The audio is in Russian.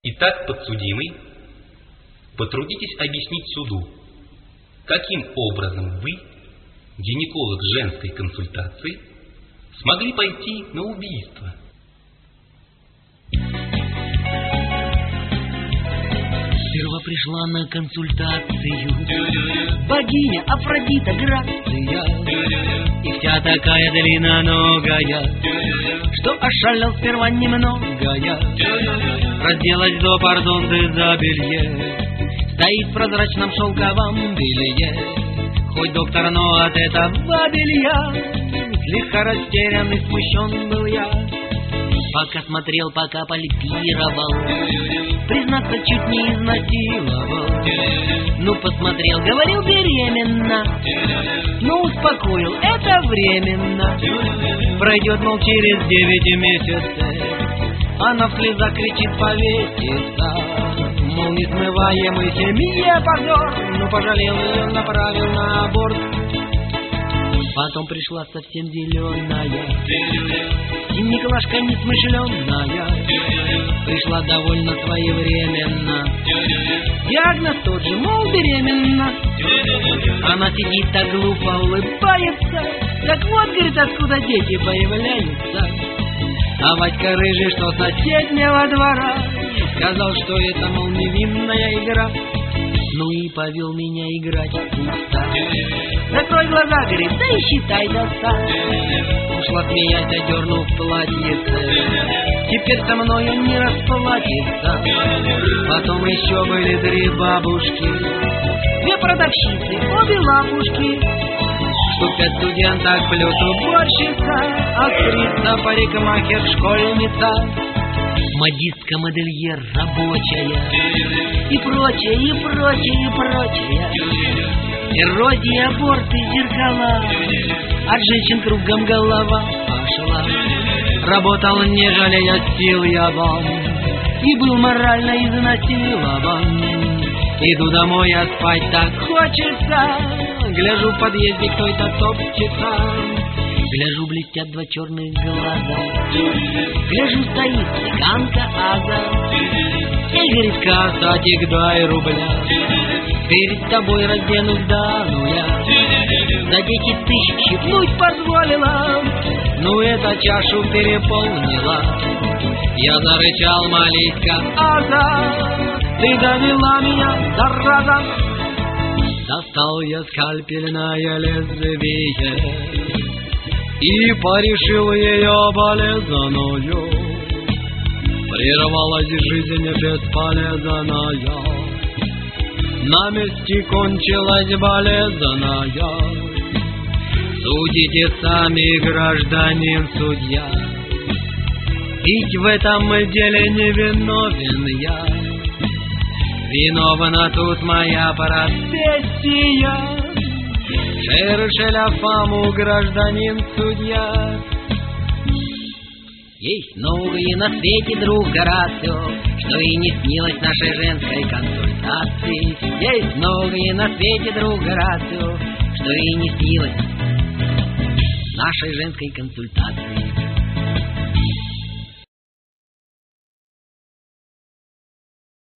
Итак, подсудимый, потрудитесь объяснить суду, каким образом вы, гинеколог женской консультации, смогли пойти на убийство? Сперва пришла на консультацию богиня Афродита Грация, и вся такая длинноногая, что ошалел сперва немногая. Разделась до пардонды за белье, стоит в прозрачном шелковом белье. Хоть доктор, но от этого белья слегка растерян и смущен был я. Пока смотрел, пока пальпировал, признаться, чуть не изнасиловал. Ну, посмотрел, говорил, беременна, но успокоил, это временно. Пройдет, мол, через 9 месяцев, она в слезах кричит, повесится. Мол, несмываемый семье позор, но пожалел ее, направил на аборт. Потом пришла совсем зеленая, Николашка несмышленная, пришла довольно своевременно. Диагноз тот же, мол, беременна. Она сидит так глупо, улыбается. Так вот, говорит, откуда дети появляются. А Вадька рыжий, что соседнего двора, сказал, что это, мол, невинная игра. Ну и повел меня играть в куста. Закрой глаза, говорит, да и считай до 100. Ушла смеясь, одернув платьице. Теперь со мною не расплатится. Потом еще были 3 бабушки, 2 продавщицы, обе лапушки, штук 5 студенток плюс уборщица, актриса, парикмахер, школьница, модистка, модельер, рабочая и прочее, и прочее, и прочее. Эрозия, аборты, зеркала, от женщин кругом голова пошла. Работал, не жалея сил я вам, и был морально изнасилован. Иду домой, а спать так хочется. Гляжу в подъезде, кто-то топчется. Гляжу, блестят 2 черных глаза. Гляжу, стоит цыганка Аза. И говорит, касатик, дай рубля. Перед тобой разденусь до нуля. За 10 тысяч щипнуть позволила. Ну, эта чашу переполнила. Я зарычал, малиська Аза, ты довела меня, зараза. Достал я скальпельное лезвие и порешил ее болезненную. Прервалась жизнь бесполезная, на месте кончилась болезненная. Судите сами, гражданин судья, ведь в этом деле не виновен я. Виновна тут моя профессия. Шершеля фаму, гражданин судья. Есть новые на свете, друг Горацио, что и не снилось нашей женской консультации. Есть новые на свете, друг Горацио, что и не снилось нашей женской консультации.